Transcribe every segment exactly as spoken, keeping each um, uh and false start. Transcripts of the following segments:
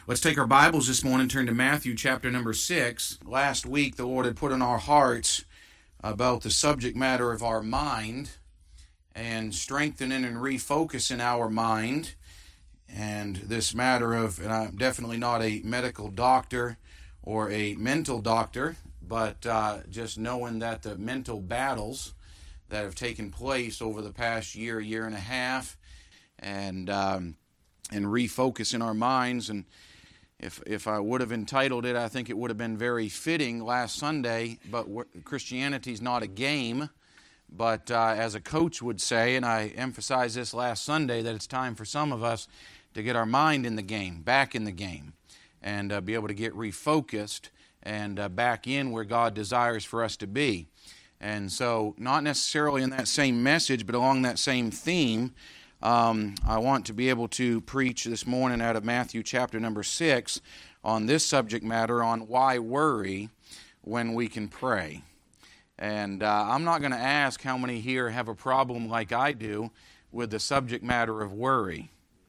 Let's take our Bibles this morning and turn to Matthew chapter number six. Last week the Lord had put in our hearts about the subject matter of our mind and strengthening and refocusing our mind. And this matter of, and I'm definitely not a medical doctor or a mental doctor, but uh, just knowing that the mental battles that have taken place over the past year, year and a half, and um, and refocusing our minds. And If if I would have entitled it, I think it would have been very fitting last Sunday, but Christianity is not a game, but uh, as a coach would say, and I emphasized this last Sunday, that it's time for some of us to get our mind in the game, back in the game, and uh, be able to get refocused and uh, back in where God desires for us to be. And so, not necessarily in that same message, but along that same theme, Um, I want to be able to preach this morning out of Matthew chapter number six on this subject matter on why worry when we can pray. And uh, I'm not going to ask how many here have a problem like I do with the subject matter of worry.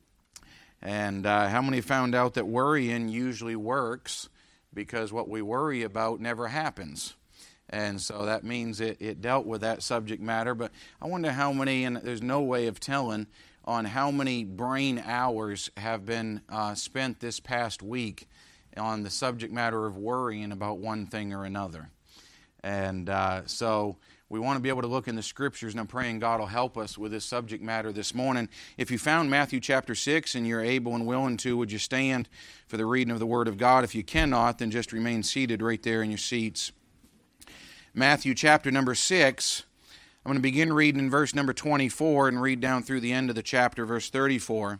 And uh, how many found out that worrying usually works because what we worry about never happens. And so that means it, it dealt with that subject matter. But I wonder how many, and there's no way of telling, on how many brain hours have been uh, spent this past week on the subject matter of worrying about one thing or another. And uh, so we want to be able to look in the Scriptures, and I'm praying God will help us with this subject matter this morning. If you found Matthew chapter six and you're able and willing to, would you stand for the reading of the Word of God? If you cannot, then just remain seated right there in your seats. Matthew chapter number six, I'm going to begin reading in verse number twenty-four and read down through the end of the chapter, verse thirty-four.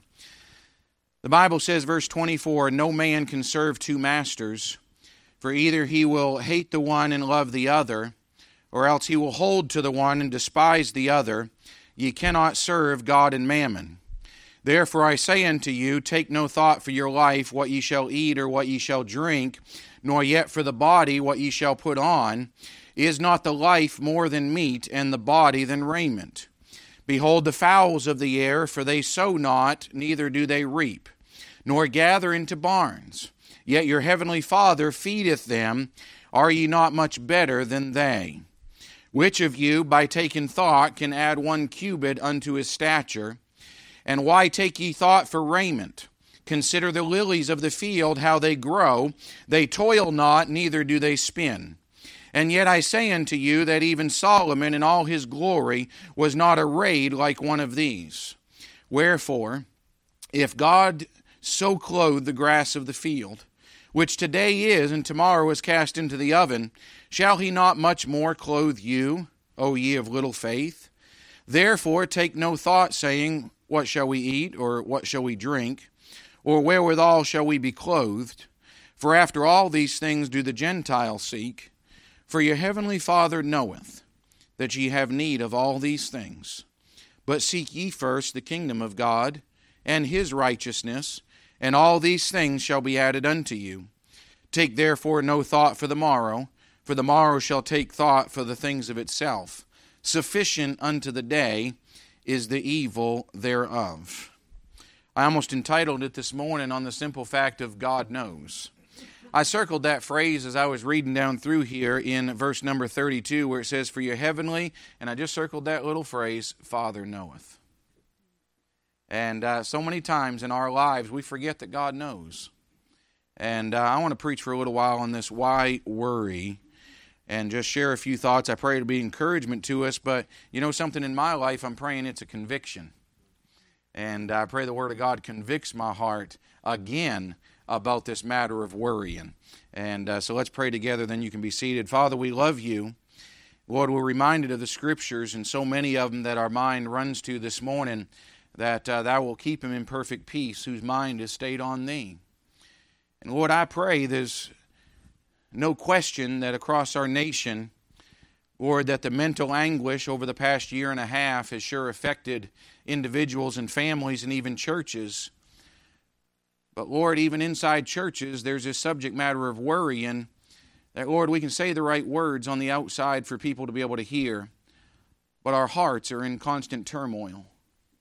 The Bible says, verse twenty-four, "No man can serve two masters, for either he will hate the one and love the other, or else he will hold to the one and despise the other. Ye cannot serve God and mammon. Therefore I say unto you, take no thought for your life, what ye shall eat or what ye shall drink, nor yet for the body what ye shall put on. Is not the life more than meat, and the body than raiment? Behold the fowls of the air, for they sow not, neither do they reap, nor gather into barns. Yet your heavenly Father feedeth them. Are ye not much better than they? Which of you, by taking thought, can add one cubit unto his stature? And why take ye thought for raiment? Consider the lilies of the field, how they grow. They toil not, neither do they spin. And yet I say unto you that even Solomon in all his glory was not arrayed like one of these. Wherefore, if God so clothe the grass of the field, which today is and tomorrow is cast into the oven, shall he not much more clothe you, O ye of little faith? Therefore take no thought, saying, what shall we eat, or what shall we drink, or wherewithal shall we be clothed? For after all these things do the Gentiles seek. For your heavenly Father knoweth that ye have need of all these things. But seek ye first the kingdom of God and his righteousness, and all these things shall be added unto you. Take therefore no thought for the morrow, for the morrow shall take thought for the things of itself. Sufficient unto the day is the evil thereof." I almost entitled it this morning on the simple fact of God knows. I circled that phrase as I was reading down through here in verse number thirty-two, where it says, "For your heavenly," and I just circled that little phrase, "Father knoweth." And uh, so many times in our lives we forget that God knows. And uh, I want to preach for a little while on this, why worry, and just share a few thoughts. I pray it'll be encouragement to us, but you know something in my life, I'm praying it's a conviction. And I pray the Word of God convicts my heart again about this matter of worrying. And uh, so let's pray together, then you can be seated. Father, we love you. Lord, we're reminded of the Scriptures, and so many of them that our mind runs to this morning, that uh, thou will keep him in perfect peace, whose mind is stayed on thee. And Lord, I pray there's no question that across our nation, Lord, that the mental anguish over the past year and a half has sure affected individuals and families and even churches. But Lord, even inside churches, there's this subject matter of worrying that, Lord, we can say the right words on the outside for people to be able to hear, but our hearts are in constant turmoil.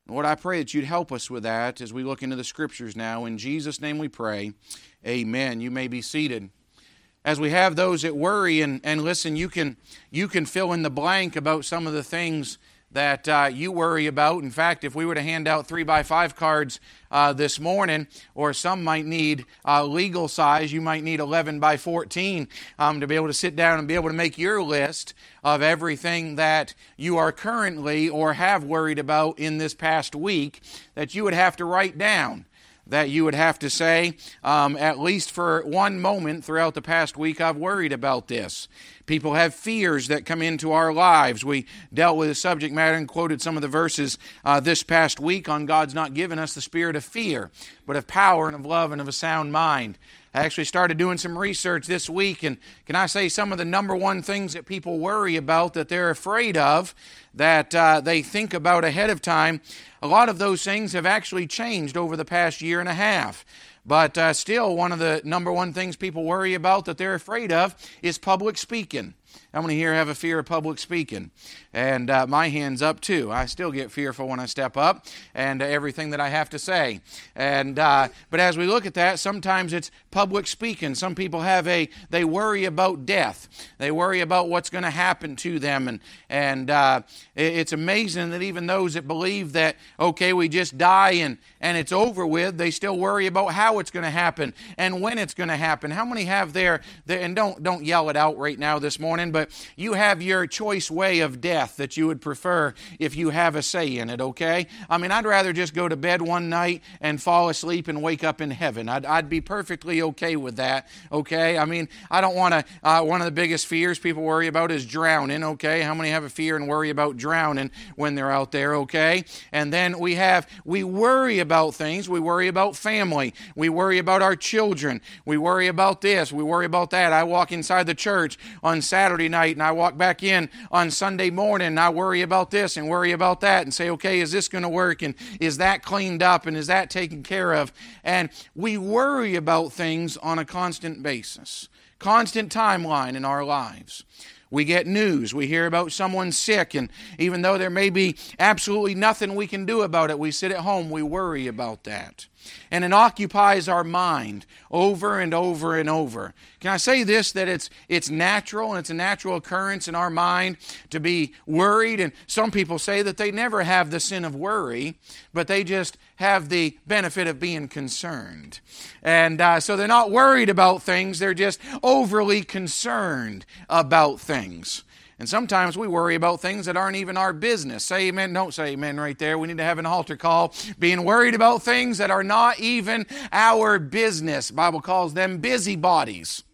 Lord, I pray that you'd help us with that as we look into the Scriptures now. In Jesus' name we pray. Amen. You may be seated. As we have those that worry, and, and listen, you can, you can fill in the blank about some of the things that uh, you worry about. In fact, if we were to hand out three by five cards uh, this morning, or some might need uh, legal size, you might need eleven by fourteen um, to be able to sit down and be able to make your list of everything that you are currently or have worried about in this past week that you would have to write down. That you would have to say, um, at least for one moment throughout the past week, I've worried about this. People have fears that come into our lives. We dealt with the subject matter and quoted some of the verses uh, this past week on God's not given us the spirit of fear, but of power and of love and of a sound mind. I actually started doing some research this week, and can I say some of the number one things that people worry about, that they're afraid of, that uh, they think about ahead of time, a lot of those things have actually changed over the past year and a half. But uh, still, one of the number one things people worry about that they're afraid of is public speaking. How many here have a fear of public speaking? And uh, my hand's up too. I still get fearful when I step up and uh, everything that I have to say. And uh, but as we look at that, sometimes it's public speaking. Some people have a they worry about death. They worry about what's going to happen to them, and and uh, it's amazing that even those that believe that okay, we just die and and it's over with, they still worry about how it's going to happen and when it's going to happen. How many have their, their and don't don't yell it out right now this morning, but you have your choice way of death that you would prefer if you have a say in it, okay? I mean, I'd rather just go to bed one night and fall asleep and wake up in heaven. I'd, I'd be perfectly okay with that, okay? I mean, I don't want to, uh, one of the biggest fears people worry about is drowning, okay? How many have a fear and worry about drowning when they're out there, okay? And then we have, we worry about things. We worry about family. We worry about our children. We worry about this. We worry about that. I walk inside the church on Saturday night and I walk back in on Sunday morning and I worry about this and worry about that and say, okay, is this going to work? And is that cleaned up? And is that taken care of? And we worry about things on a constant basis, constant timeline in our lives. We get news. We hear about someone sick, and even though there may be absolutely nothing we can do about it, we sit at home, we worry about that. And it occupies our mind over and over and over. Can I say this, that it's it's natural, and it's a natural occurrence in our mind to be worried, and some people say that they never have the sin of worry, but they just have the benefit of being concerned. And uh, so they're not worried about things, they're just overly concerned about things. And sometimes we worry about things that aren't even our business. Say amen. Don't say amen right there. We need to have an altar call. Being worried about things that are not even our business. The Bible calls them busybodies.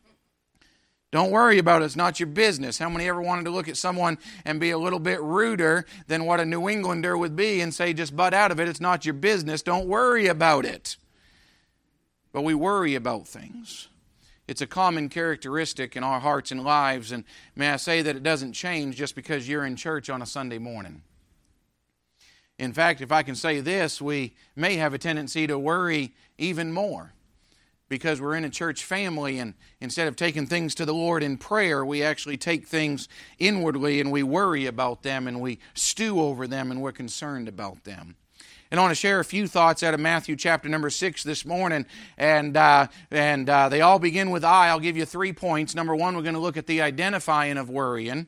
Don't worry about it. It's not your business. How many ever wanted to look at someone and be a little bit ruder than what a New Englander would be and say, just butt out of it. It's not your business. Don't worry about it. But we worry about things. It's a common characteristic in our hearts and lives, and may I say that it doesn't change just because you're in church on a Sunday morning. In fact, if I can say this, we may have a tendency to worry even more because we're in a church family, and instead of taking things to the Lord in prayer, we actually take things inwardly and we worry about them and we stew over them and we're concerned about them. And I want to share a few thoughts out of Matthew chapter number six this morning, and uh, and uh, they all begin with I. I'll give you three points. Number one, we're going to look at the identifying of worrying.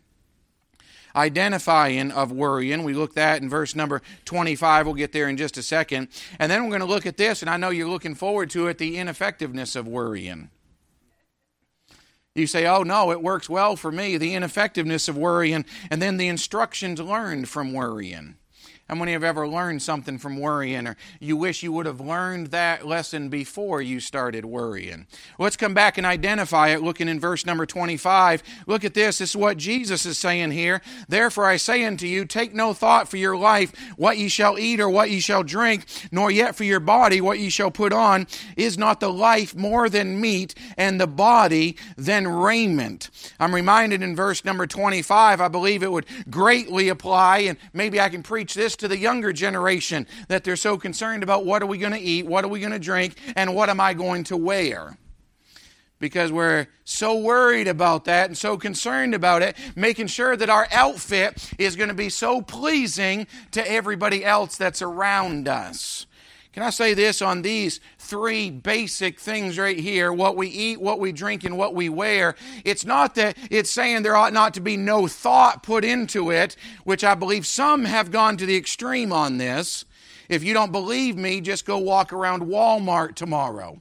Identifying of worrying. We looked at in verse number twenty-five. We'll get there in just a second. And then we're going to look at this, and I know you're looking forward to it, the ineffectiveness of worrying. You say, oh no, it works well for me, the ineffectiveness of worrying, and then the instructions learned from worrying. How many have ever learned something from worrying, or you wish you would have learned that lesson before you started worrying? Let's come back and identify it, looking in verse number twenty-five. Look at this. This is what Jesus is saying here. Therefore I say unto you, take no thought for your life, what ye shall eat or what ye shall drink, nor yet for your body what ye shall put on. Is not the life more than meat, and the body than raiment? I'm reminded in verse number twenty-five, I believe it would greatly apply, and maybe I can preach this to the younger generation, that they're so concerned about what are we going to eat, what are we going to drink, and what am I going to wear? because we're so worried about that and so concerned about it, making sure that our outfit is going to be so pleasing to everybody else that's around us. Can I say this on these three basic things right here, what we eat, what we drink, and what we wear? It's not that it's saying there ought not to be no thought put into it, which I believe some have gone to the extreme on this. If you don't believe me, just go walk around Walmart tomorrow.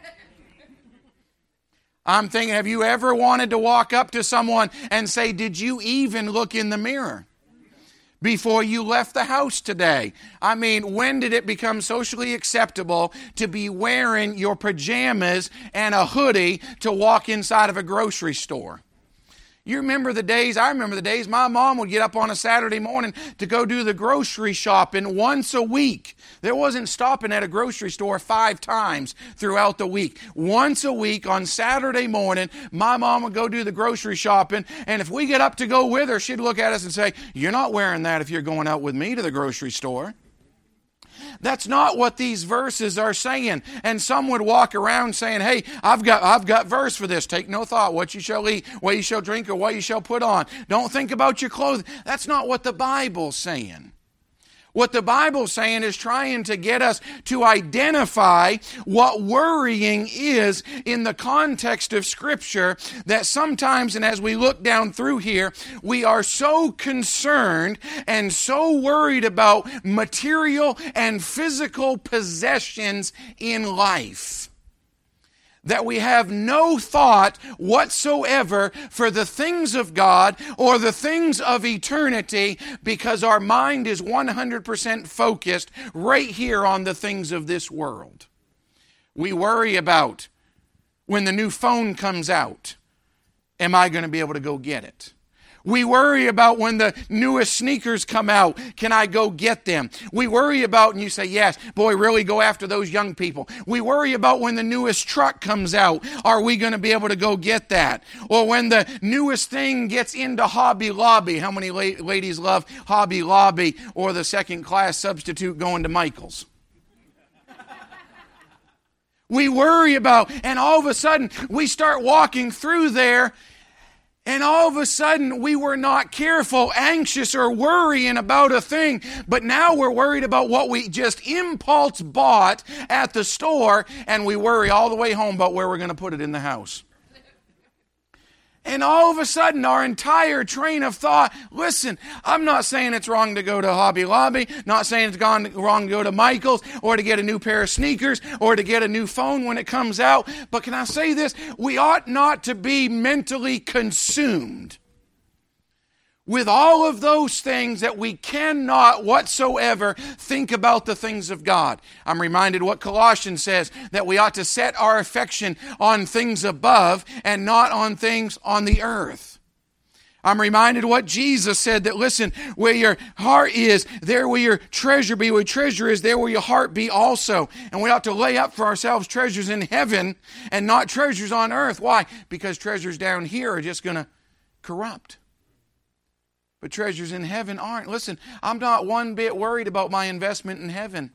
I'm thinking, have you ever wanted to walk up to someone and say, did you even look in the mirror before you left the house today? I mean, when did it become socially acceptable to be wearing your pajamas and a hoodie to walk inside of a grocery store? You remember the days, I remember the days my mom would get up on a Saturday morning to go do the grocery shopping once a week. There wasn't stopping at a grocery store five times throughout the week. Once a week on Saturday morning, my mom would go do the grocery shopping, and if we get up to go with her, she'd look at us and say, you're not wearing that if you're going out with me to the grocery store. That's not what these verses are saying. And some would walk around saying, hey, I've got I've got verse for this. Take no thought what you shall eat, what you shall drink, or what you shall put on. Don't think about your clothes. That's not what the Bible's saying. What the Bible's saying is trying to get us to identify what worrying is in the context of Scripture, that sometimes, and as we look down through here, we are so concerned and so worried about material and physical possessions in life that we have no thought whatsoever for the things of God or the things of eternity, because our mind is one hundred percent focused right here on the things of this world. We worry about when the new phone comes out, am I going to be able to go get it? We worry about when the newest sneakers come out, can I go get them? We worry about, and you say, yes, boy, really go after those young people. We worry about when the newest truck comes out, are we going to be able to go get that? Or when the newest thing gets into Hobby Lobby. How many la- ladies love Hobby Lobby or the second class substitute going to Michael's? We worry about, and all of a sudden we start walking through there, and all of a sudden, we were not careful, anxious, or worrying about a thing. But now we're worried about what we just impulse bought at the store, and we worry all the way home about where we're going to put it in the house. And all of a sudden, our entire train of thought, listen, I'm not saying it's wrong to go to Hobby Lobby, not saying it's gone wrong to go to Michael's, or to get a new pair of sneakers, or to get a new phone when it comes out. But can I say this? We ought not to be mentally consumed with all of those things that we cannot whatsoever think about the things of God. I'm reminded what Colossians says, that we ought to set our affection on things above and not on things on the earth. I'm reminded what Jesus said, that listen, where your heart is, there will your treasure be. Where treasure is, there will your heart be also. And we ought to lay up for ourselves treasures in heaven and not treasures on earth. Why? Because treasures down here are just going to corrupt. But treasures in heaven aren't. Listen, I'm not one bit worried about my investment in heaven.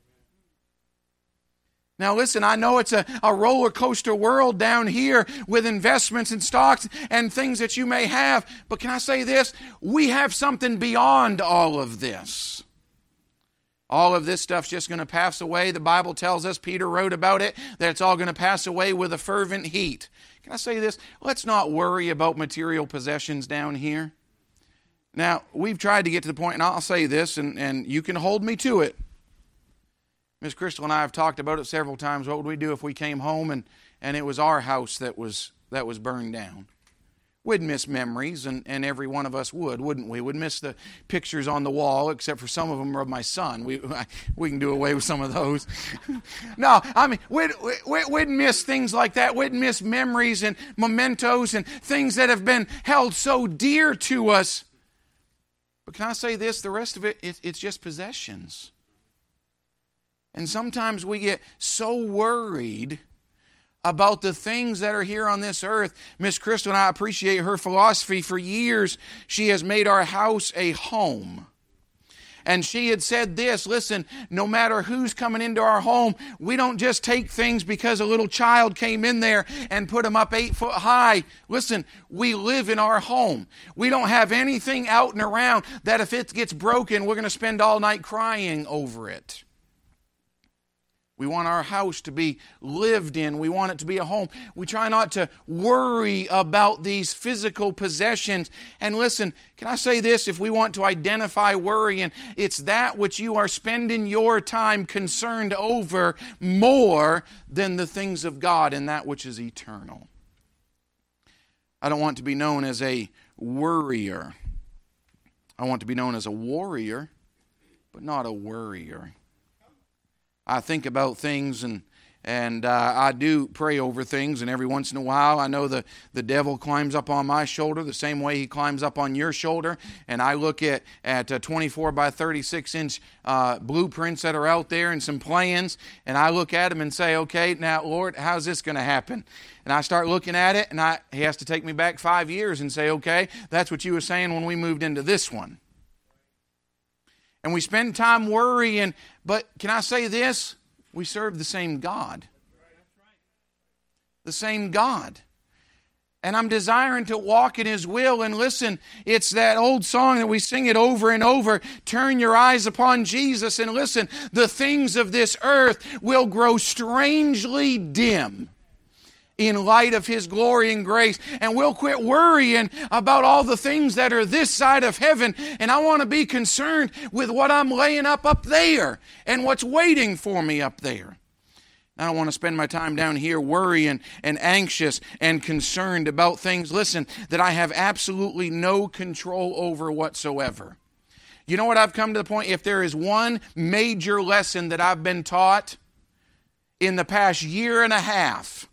Now listen, I know it's a, a roller coaster world down here with investments and stocks and things that you may have. But can I say this? We have something beyond all of this. All of this stuff's just going to pass away. The Bible tells us, Peter wrote about it, that it's all going to pass away with a fervent heat. Can I say this? Let's not worry about material possessions down here. Now, we've tried to get to the point, and I'll say this, and, and you can hold me to it. Miss Crystal and I have talked about it several times. What would we do if we came home and, and it was our house that was that was burned down? We'd miss memories, and, and every one of us would, wouldn't we? We'd miss the pictures on the wall, except for some of them are of my son. We we can do away with some of those. No, I mean, we'd, we'd, we'd miss things like that. We'd miss memories and mementos and things that have been held so dear to us. But can I say this? The rest of it, it, it's just possessions. And sometimes we get so worried about the things that are here on this earth. Miss Crystal and I appreciate her philosophy. For years, she has made our house a home. And she had said this, listen, no matter who's coming into our home, we don't just take things because a little child came in there and put them up eight foot high. Listen, we live in our home. We don't have anything out and around that if it gets broken, we're going to spend all night crying over it. We want our house to be lived in. We want it to be a home. We try not to worry about these physical possessions. And listen, can I say this? If we want to identify worrying, it's that which you are spending your time concerned over more than the things of God and that which is eternal. I don't want to be known as a worrier. I want to be known as a warrior, but not a worrier. I think about things and and uh, I do pray over things, and every once in a while I know the, the devil climbs up on my shoulder the same way he climbs up on your shoulder, and I look at, at uh, twenty-four by thirty-six inch uh, blueprints that are out there and some plans, and I look at them and say, okay, now Lord, how's this going to happen? And I start looking at it, and I, he has to take me back five years and say, okay, that's what you were saying when we moved into this one. And we spend time worrying, but can I say this? We serve the same God. The same God. And I'm desiring to walk in His will. And listen, it's that old song that we sing it over and over. Turn your eyes upon Jesus and listen, the things of this earth will grow strangely dim in light of His glory and grace. And we'll quit worrying about all the things that are this side of heaven. And I want to be concerned with what I'm laying up up there and what's waiting for me up there. I don't want to spend my time down here worrying and anxious and concerned about things, listen, that I have absolutely no control over whatsoever. You know what I've come to the point? If there is one major lesson that I've been taught in the past year and a half,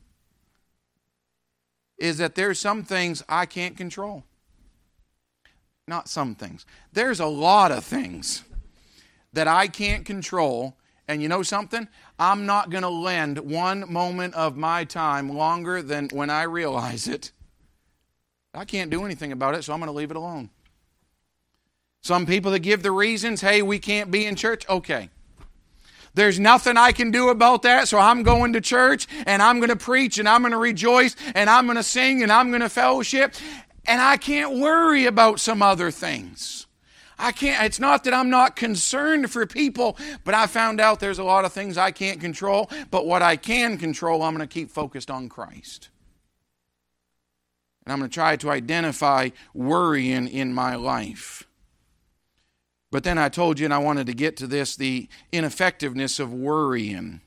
is that there's some things I can't control. Not some things. There's a lot of things that I can't control. And you know something? I'm not going to lend one moment of my time longer than when I realize it. I can't do anything about it, so I'm going to leave it alone. Some people that give the reasons, hey, we can't be in church. Okay. There's nothing I can do about that, so I'm going to church, and I'm going to preach, and I'm going to rejoice, and I'm going to sing, and I'm going to fellowship, and I can't worry about some other things. I can't. It's not that I'm not concerned for people, but I found out there's a lot of things I can't control, but what I can control, I'm going to keep focused on Christ. And I'm going to try to identify worrying in my life. But then I told you, and I wanted to get to this, the ineffectiveness of worrying.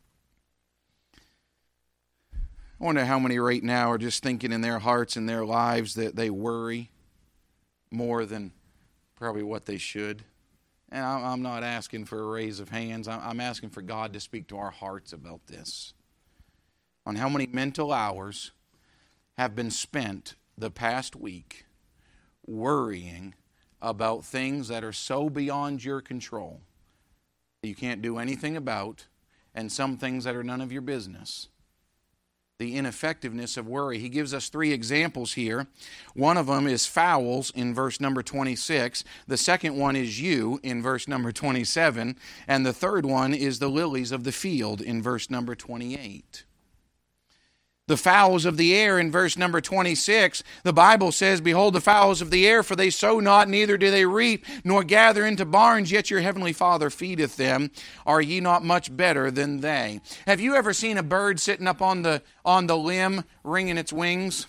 I wonder how many right now are just thinking in their hearts and their lives that they worry more than probably what they should. And I'm not asking for a raise of hands. I'm asking for God to speak to our hearts about this. On how many mental hours have been spent the past week worrying about things that are so beyond your control that you can't do anything about, and some things that are none of your business. The ineffectiveness of worry. He gives us three examples here. One of them is fowls in verse number twenty-six. The second one is you in verse number twenty-seven. And the third one is the lilies of the field in verse number twenty-eight. The fowls of the air in verse number twenty-six, the Bible says, behold the fowls of the air, for they sow not, neither do they reap, nor gather into barns, yet your heavenly Father feedeth them. Are ye not much better than they? Have you ever seen a bird sitting up on the, on the limb, wringing its wings?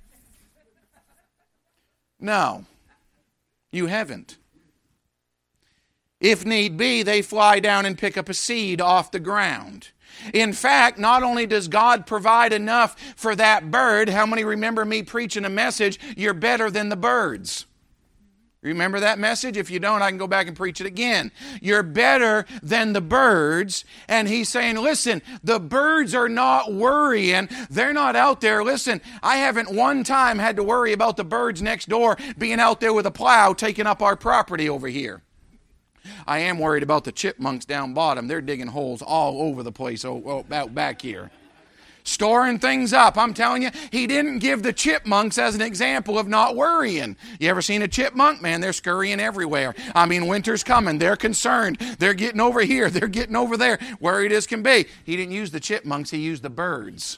No, you haven't. If need be, they fly down and pick up a seed off the ground. In fact, not only does God provide enough for that bird, how many remember me preaching a message, you're better than the birds? Remember that message? If you don't, I can go back and preach it again. You're better than the birds. And he's saying, listen, the birds are not worrying. They're not out there. Listen, I haven't one time had to worry about the birds next door being out there with a plow taking up our property over here. I am worried about the chipmunks down bottom. They're digging holes all over the place out back here. storing things up. I'm telling you, he didn't give the chipmunks as an example of not worrying. You ever seen a chipmunk? Man, they're scurrying everywhere. I mean, winter's coming. They're concerned. They're getting over here. They're getting over there. Worried as can be. He didn't use the chipmunks. He used the birds.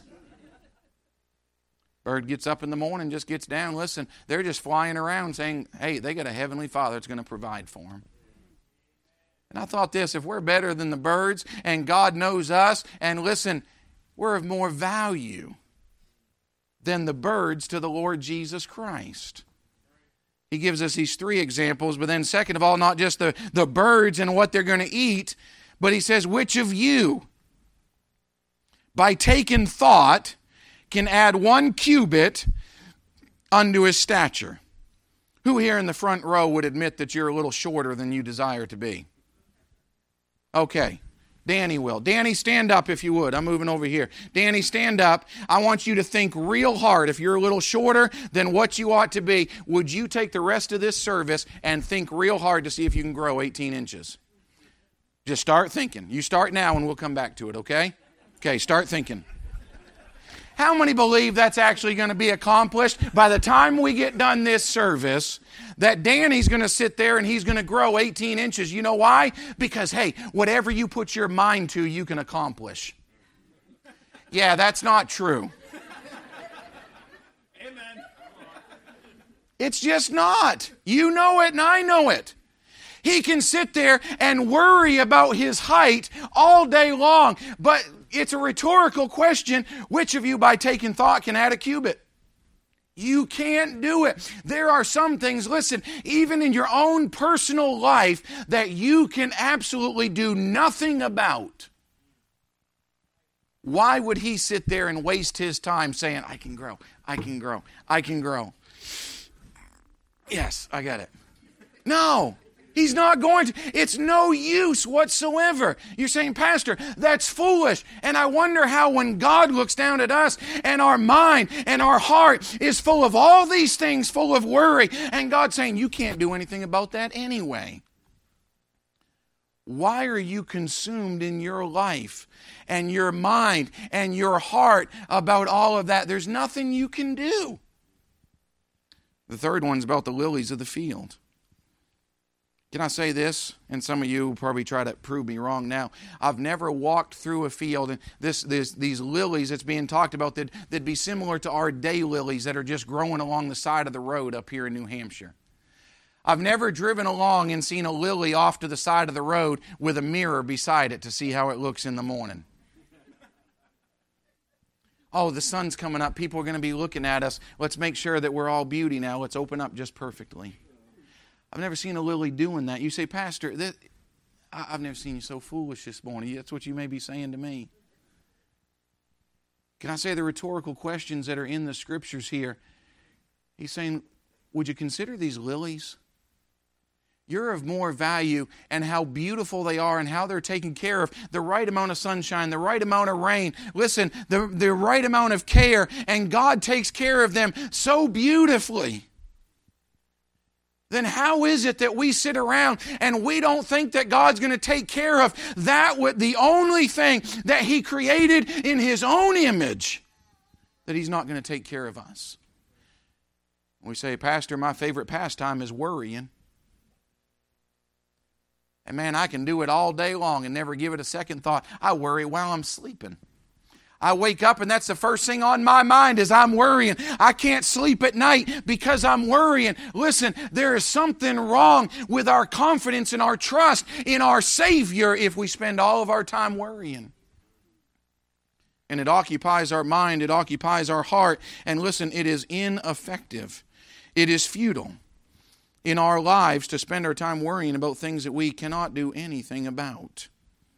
Bird gets up in the morning, just gets down. Listen, they're just flying around saying, hey, they got a heavenly Father that's going to provide for them. And I thought this, if we're better than the birds and God knows us, and listen, we're of more value than the birds to the Lord Jesus Christ. He gives us these three examples, but then second of all, not just the, the birds and what they're going to eat, but he says, which of you, by taking thought, can add one cubit unto his stature? Who here in the front row would admit that you're a little shorter than you desire to be? Okay. Danny will. Danny, stand up if you would. I'm moving over here. Danny, stand up. I want you to think real hard. If you're a little shorter than what you ought to be, would you take the rest of this service and think real hard to see if you can grow eighteen inches? Just start thinking. You start now and we'll come back to it, okay? Okay, start thinking. How many believe that's actually going to be accomplished by the time we get done this service, that Danny's going to sit there and he's going to grow eighteen inches? You know why? Because, hey, whatever you put your mind to, you can accomplish. Yeah, that's not true. Amen. It's just not. You know it and I know it. He can sit there and worry about his height all day long, but it's a rhetorical question. Which of you, by taking thought, can add a cubit? You can't do it. There are some things, listen, even in your own personal life, that you can absolutely do nothing about. Why would he sit there and waste his time saying, I can grow, I can grow, I can grow? Yes, I got it. No. He's not going to. It's no use whatsoever. You're saying, Pastor, that's foolish. And I wonder how when God looks down at us and our mind and our heart is full of all these things, full of worry, and God's saying, you can't do anything about that anyway. Why are you consumed in your life and your mind and your heart about all of that? There's nothing you can do. The third one's about the lilies of the field. Can I say this? And some of you will probably try to prove me wrong now. I've never walked through a field, and this, this, these lilies that's being talked about, that, that'd be similar to our daylilies that are just growing along the side of the road up here in New Hampshire. I've never driven along and seen a lily off to the side of the road with a mirror beside it to see how it looks in the morning. Oh, the sun's coming up. People are going to be looking at us. Let's make sure that we're all beauty now. Let's open up just perfectly. I've never seen a lily doing that. You say, Pastor, that, I've never seen you so foolish this morning. That's what you may be saying to me. Can I say the rhetorical questions that are in the Scriptures here? He's saying, would you consider these lilies? You're of more value, and how beautiful they are and how they're taken care of. The right amount of sunshine, the right amount of rain. Listen, the, the right amount of care, and God takes care of them so beautifully. Then how is it that we sit around and we don't think that God's going to take care of that, with the only thing that He created in His own image, that He's not going to take care of us? We say, Pastor, my favorite pastime is worrying. And man, I can do it all day long and never give it a second thought. I worry while I'm sleeping. I wake up and that's the first thing on my mind is I'm worrying. I can't sleep at night because I'm worrying. Listen, there is something wrong with our confidence and our trust in our Savior if we spend all of our time worrying. And it occupies our mind, it occupies our heart. And listen, it is ineffective. It is futile in our lives to spend our time worrying about things that we cannot do anything about.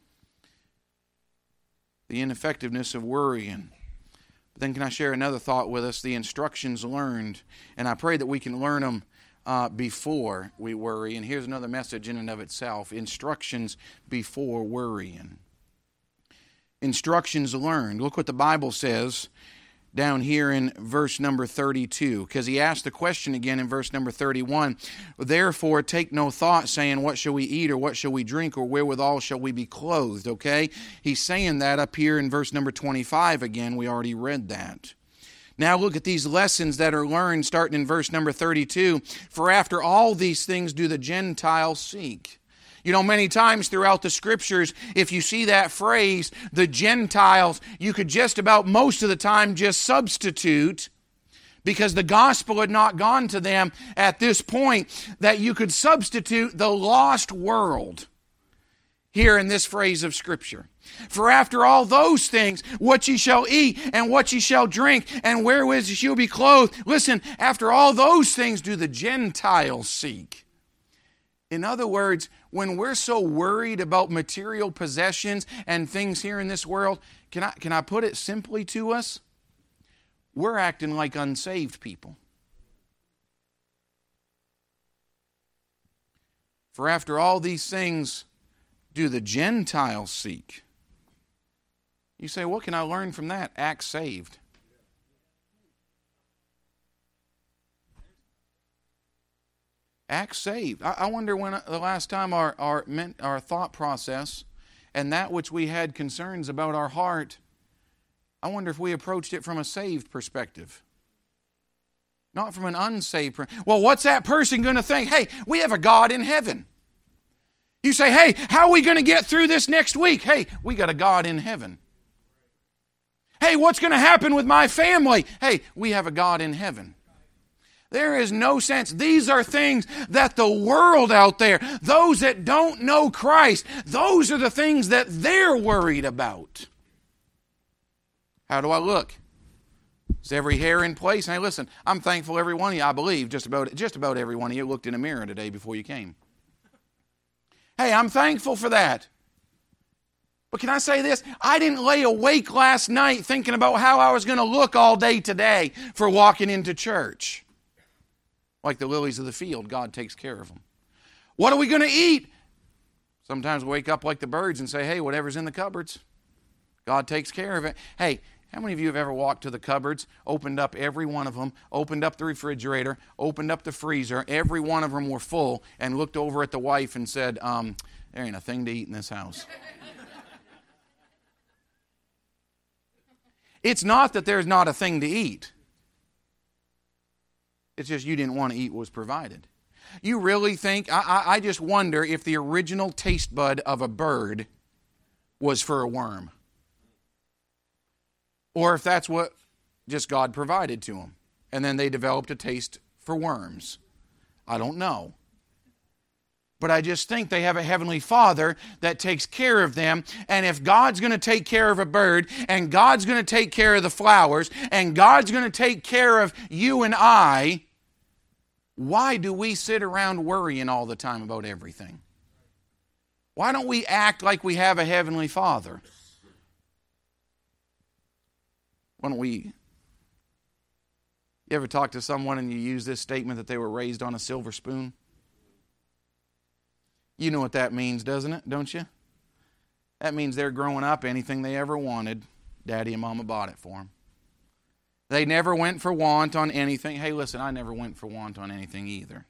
The ineffectiveness of worrying. But then can I share another thought with us? The instructions learned. And I pray that we can learn them uh, before we worry. And here's another message in and of itself. Instructions before worrying. Instructions learned. Look what the Bible says down here in verse number thirty-two, because he asked the question again in verse number thirty-one. Therefore, take no thought, saying, what shall we eat, or what shall we drink, or wherewithal shall we be clothed? Okay? He's saying that up here in verse number twenty-five again. We already read that. Now look at these lessons that are learned starting in verse number thirty-two. For after all these things do the Gentiles seek. You know, many times throughout the Scriptures, if you see that phrase, the Gentiles, you could just about most of the time just substitute, because the gospel had not gone to them at this point, that you could substitute the lost world here in this phrase of Scripture. For after all those things, what ye shall eat, and what ye shall drink, and wherewith ye shall be clothed. Listen, after all those things do the Gentiles seek. In other words, when we're so worried about material possessions and things here in this world, can I, can I put it simply to us? We're acting like unsaved people. For after all these things do the Gentiles seek. You say, what can I learn from that? Act saved. Act saved. I, I wonder when the last time our, our, our thought process and that which we had concerns about our heart, I wonder if we approached it from a saved perspective. Not from an unsaved perspective. Well, what's that person going to think? Hey, we have a God in heaven. You say, hey, how are we going to get through this next week? Hey, we got a God in heaven. Hey, what's going to happen with my family? Hey, we have a God in heaven. There is no sense. These are things that the world out there, those that don't know Christ, those are the things that they're worried about. How do I look? Is every hair in place? Hey, listen, I'm thankful every one of you, I believe, just about, just about every one of you looked in a mirror today before you came. Hey, I'm thankful for that. But can I say this? I didn't lay awake last night thinking about how I was going to look all day today for walking into church. Like the lilies of the field, God takes care of them. What are we going to eat? Sometimes we wake up like the birds and say, hey, whatever's in the cupboards, God takes care of it. Hey, how many of you have ever walked to the cupboards, opened up every one of them, opened up the refrigerator, opened up the freezer, every one of them were full, and looked over at the wife and said, um, there ain't a thing to eat in this house. It's not that there's not a thing to eat. It's just you didn't want to eat what was provided. You really think, I, I, I just wonder if the original taste bud of a bird was for a worm. Or if that's what just God provided to them. And then they developed a taste for worms. I don't know. But I just think they have a heavenly Father that takes care of them. And if God's going to take care of a bird, and God's going to take care of the flowers, and God's going to take care of you and I, why do we sit around worrying all the time about everything? Why don't we act like we have a heavenly Father? Why don't we... You ever talk to someone and you use this statement that they were raised on a silver spoon? You know what that means, doesn't it? Don't you? That means they're growing up, anything they ever wanted, Daddy and Mama bought it for them. They never went for want on anything. Hey, listen, I never went for want on anything either.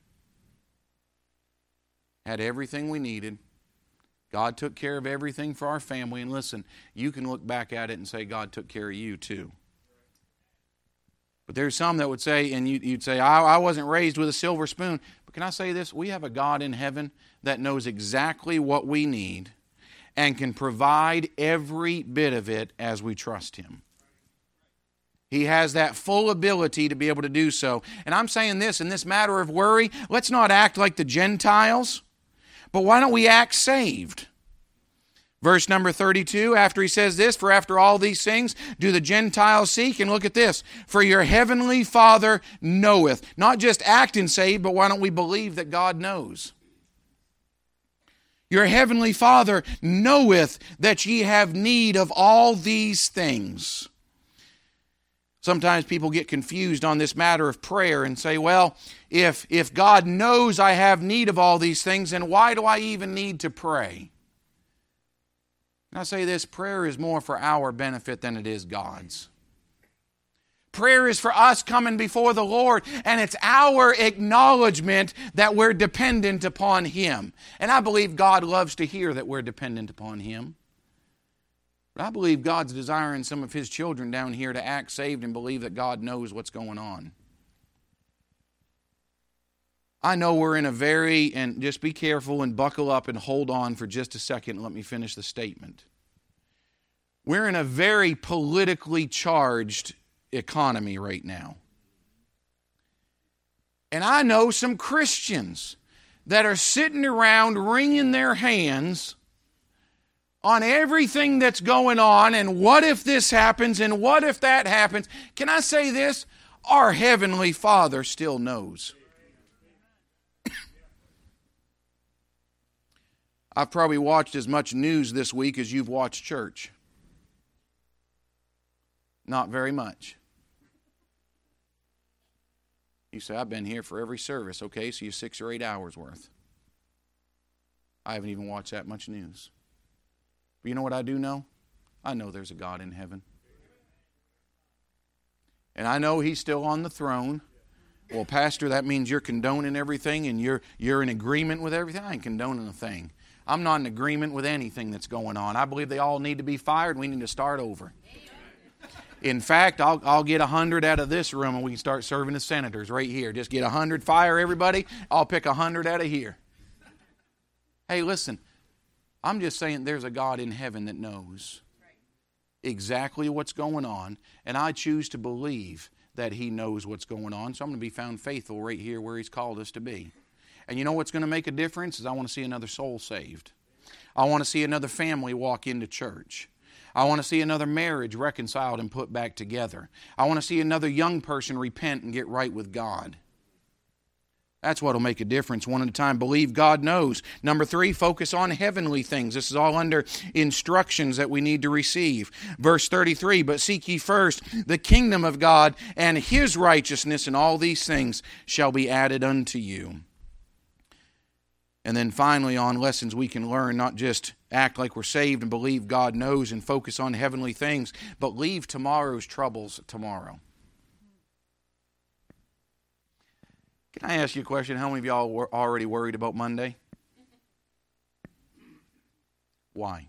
Had everything we needed. God took care of everything for our family. And listen, you can look back at it and say God took care of you too. But there's some that would say, and you, you'd say, I, I wasn't raised with a silver spoon. But can I say this? We have a God in heaven that knows exactly what we need and can provide every bit of it as we trust Him. He has that full ability to be able to do so. And I'm saying this, in this matter of worry, let's not act like the Gentiles, but why don't we act saved? Verse number thirty-two, after he says this, for after all these things do the Gentiles seek, and look at this, for your heavenly Father knoweth. Not just acting saved, but why don't we believe that God knows? Your heavenly Father knoweth that ye have need of all these things. Sometimes people get confused on this matter of prayer and say, well, if, if God knows I have need of all these things, then why do I even need to pray? And I say this, prayer is more for our benefit than it is God's. Prayer is for us coming before the Lord, and it's our acknowledgement that we're dependent upon Him. And I believe God loves to hear that we're dependent upon Him. But I believe God's desiring some of His children down here to act saved and believe that God knows what's going on. I know we're in a very, and just be careful and buckle up and hold on for just a second and let me finish the statement. We're in a very politically charged economy right now. And I know some Christians that are sitting around wringing their hands on everything that's going on, and what if this happens, and what if that happens. Can I say this? Our Heavenly Father still knows. I've probably watched as much news this week as you've watched church. Not very much. You say, I've been here for every service. Okay, so you're six or eight hours worth. I haven't even watched that much news. But you know what I do know? I know there's a God in heaven. And I know He's still on the throne. Well, Pastor, that means you're condoning everything and you're you're in agreement with everything? I ain't condoning a thing. I'm not in agreement with anything that's going on. I believe they all need to be fired and we need to start over. In fact, I'll I'll get a hundred out of this room and we can start serving the senators right here. Just get a hundred, fire everybody. I'll pick a hundred out of here. Hey, listen, I'm just saying there's a God in heaven that knows exactly what's going on, and I choose to believe that He knows what's going on, so I'm going to be found faithful right here where He's called us to be. And you know what's going to make a difference is I want to see another soul saved. I want to see another family walk into church. I want to see another marriage reconciled and put back together. I want to see another young person repent and get right with God. That's what will make a difference one at a time. Believe God knows. Number three, focus on heavenly things. This is all under instructions that we need to receive. Verse thirty-three, but seek ye first the kingdom of God and His righteousness, and all these things shall be added unto you. And then finally, on lessons we can learn, not just act like we're saved and believe God knows and focus on heavenly things, but leave tomorrow's troubles tomorrow. Can I ask you a question? How many of y'all were already worried about Monday? Why?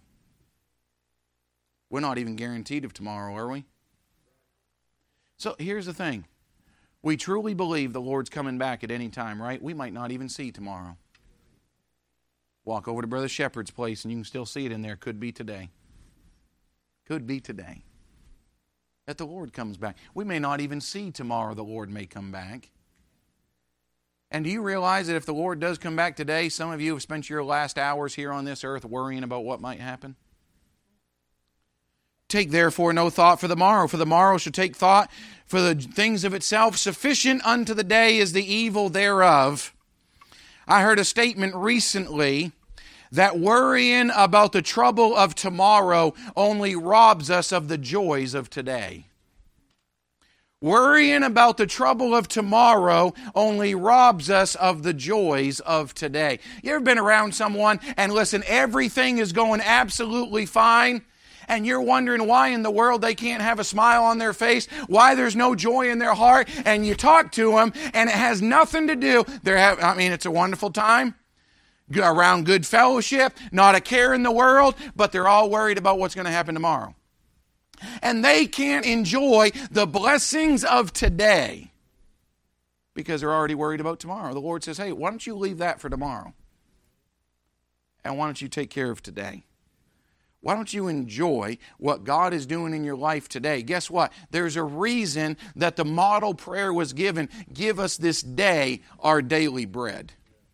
We're not even guaranteed of tomorrow, are we? So here's the thing. We truly believe the Lord's coming back at any time, right? We might not even see tomorrow. Walk over to Brother Shepherd's place and you can still see it in there. Could be today. Could be today. That the Lord comes back. We may not even see tomorrow the Lord may come back. And do you realize that if the Lord does come back today, some of you have spent your last hours here on this earth worrying about what might happen? Take therefore no thought for the morrow, for the morrow shall take thought for the things of itself. Sufficient unto the day is the evil thereof. I heard a statement recently that worrying about the trouble of tomorrow only robs us of the joys of today. Worrying about the trouble of tomorrow only robs us of the joys of today. You ever been around someone and listen, everything is going absolutely fine, and you're wondering why in the world they can't have a smile on their face, why there's no joy in their heart, and you talk to them and it has nothing to do. They're having, I mean, it's a wonderful time around good fellowship, not a care in the world, but they're all worried about what's going to happen tomorrow. And they can't enjoy the blessings of today because they're already worried about tomorrow. The Lord says, hey, why don't you leave that for tomorrow? And why don't you take care of today? Why don't you enjoy what God is doing in your life today? Guess what? There's a reason that the model prayer was given. Give us this day our daily bread.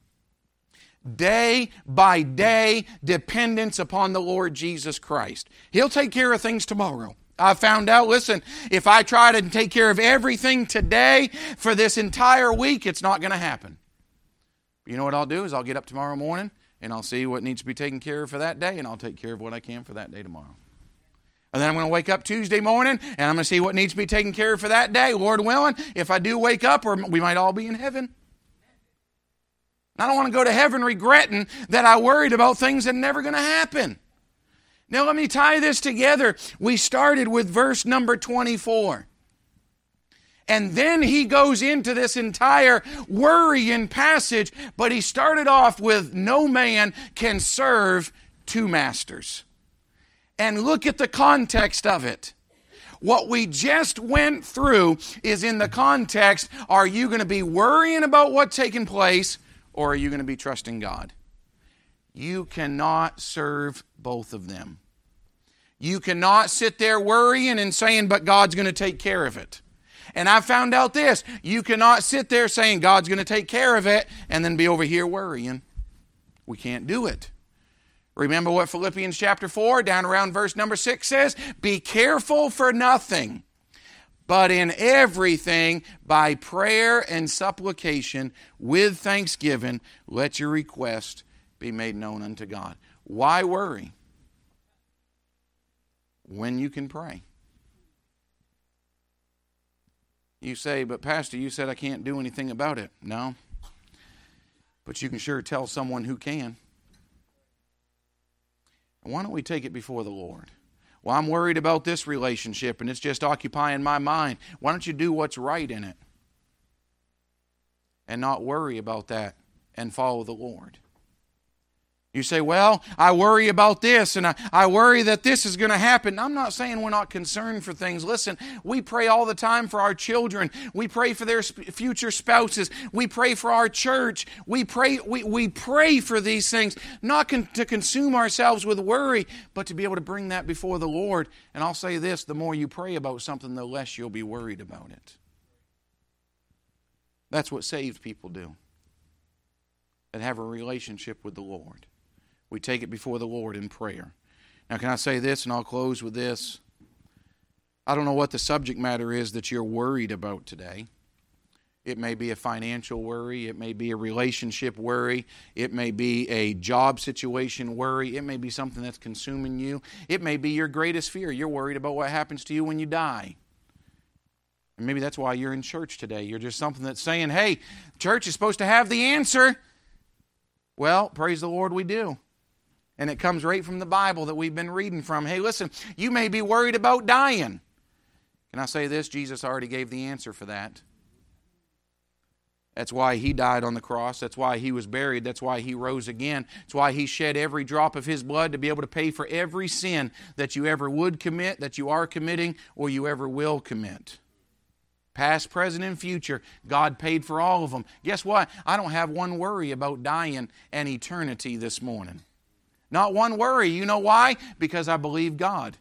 Day by day dependence upon the Lord Jesus Christ. He'll take care of things tomorrow. I found out, listen, if I try to take care of everything today for this entire week, it's not going to happen. You know what I'll do is I'll get up tomorrow morning and I'll see what needs to be taken care of for that day, and I'll take care of what I can for that day tomorrow. And then I'm going to wake up Tuesday morning and I'm going to see what needs to be taken care of for that day. Lord willing, if I do wake up, or we might all be in heaven. I don't want to go to heaven regretting that I worried about things that are never going to happen. Now let me tie this together. We started with verse number twenty-four. And then he goes into this entire worrying passage, but he started off with no man can serve two masters. And look at the context of it. What we just went through is in the context, are you going to be worrying about what's taking place, or are you going to be trusting God? You cannot serve both of them. You cannot sit there worrying and saying, but God's going to take care of it. And I found out this, you cannot sit there saying God's going to take care of it and then be over here worrying. We can't do it. Remember what Philippians chapter four, down around verse number six says? Be careful for nothing, but in everything, by prayer and supplication, with thanksgiving, let your request be made known unto God. Why worry when you can pray? You say, but Pastor, you said I can't do anything about it. No, but you can sure tell someone who can. Why don't we take it before the Lord? Well, I'm worried about this relationship and it's just occupying my mind. Why don't you do what's right in it and not worry about that and follow the Lord? You say, well, I worry about this and I, I worry that this is going to happen. I'm not saying we're not concerned for things. Listen, we pray all the time for our children. We pray for their sp- future spouses. We pray for our church. We pray we, we pray for these things, not con- to consume ourselves with worry, but to be able to bring that before the Lord. And I'll say this, the more you pray about something, the less you'll be worried about it. That's what saved people do, that have a relationship with the Lord. We take it before the Lord in prayer. Now, can I say this, and I'll close with this? I don't know what the subject matter is that you're worried about today. It may be a financial worry. It may be a relationship worry. It may be a job situation worry. It may be something that's consuming you. It may be your greatest fear. You're worried about what happens to you when you die. And maybe that's why you're in church today. You're just something that's saying, hey, church is supposed to have the answer. Well, praise the Lord, we do. And it comes right from the Bible that we've been reading from. Hey, listen, you may be worried about dying. Can I say this? Jesus already gave the answer for that. That's why He died on the cross. That's why He was buried. That's why He rose again. That's why He shed every drop of His blood to be able to pay for every sin that you ever would commit, that you are committing, or you ever will commit. Past, present, and future, God paid for all of them. Guess what? I don't have one worry about dying and eternity this morning. Not one worry. You know why? Because I believe God.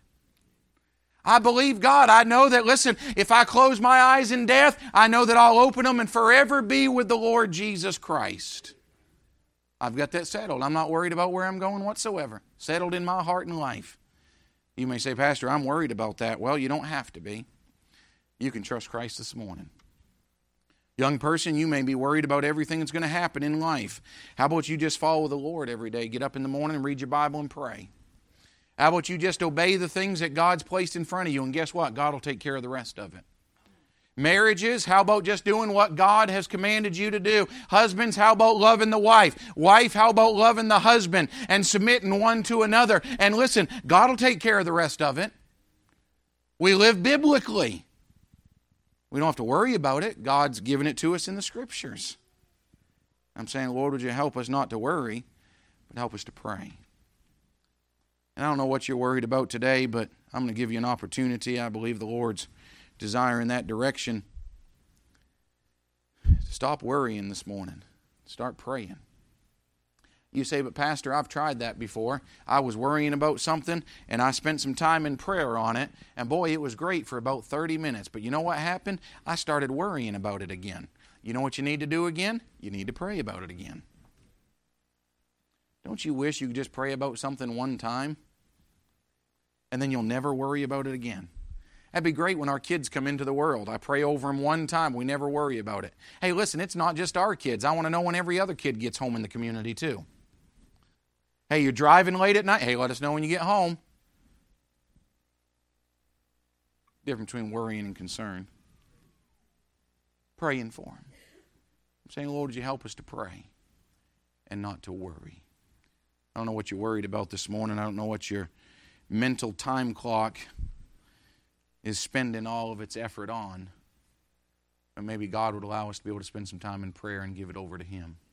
I believe God. I know that, listen, if I close my eyes in death, I know that I'll open them and forever be with the Lord Jesus Christ. I've got that settled. I'm not worried about where I'm going whatsoever. Settled in my heart and life. You may say, Pastor, I'm worried about that. Well, you don't have to be. You can trust Christ this morning. Young person, you may be worried about everything that's going to happen in life. How about you just follow the Lord every day? Get up in the morning and read your Bible and pray. How about you just obey the things that God's placed in front of you, and guess what? God will take care of the rest of it. Marriages, how about just doing what God has commanded you to do? Husbands, how about loving the wife? Wife, how about loving the husband and submitting one to another? And listen, God will take care of the rest of it. We live biblically. We don't have to worry about it. God's given it to us in the Scriptures. I'm saying, Lord, would you help us not to worry, but help us to pray. And I don't know what you're worried about today, but I'm going to give you an opportunity. I believe the Lord's desire in that direction. Stop worrying this morning. Start praying. You say, but Pastor, I've tried that before. I was worrying about something, and I spent some time in prayer on it, and boy, it was great for about thirty minutes. But you know what happened? I started worrying about it again. You know what you need to do again? You need to pray about it again. Don't you wish you could just pray about something one time, and then you'll never worry about it again? That'd be great when our kids come into the world. I pray over them one time. We never worry about it. Hey, listen, it's not just our kids. I want to know when every other kid gets home in the community too. Hey, you're driving late at night. Hey, let us know when you get home. Difference between worrying and concern. Praying for them. I'm saying, Lord, would you help us to pray and not to worry? I don't know what you're worried about this morning. I don't know what your mental time clock is spending all of its effort on. But maybe God would allow us to be able to spend some time in prayer and give it over to Him.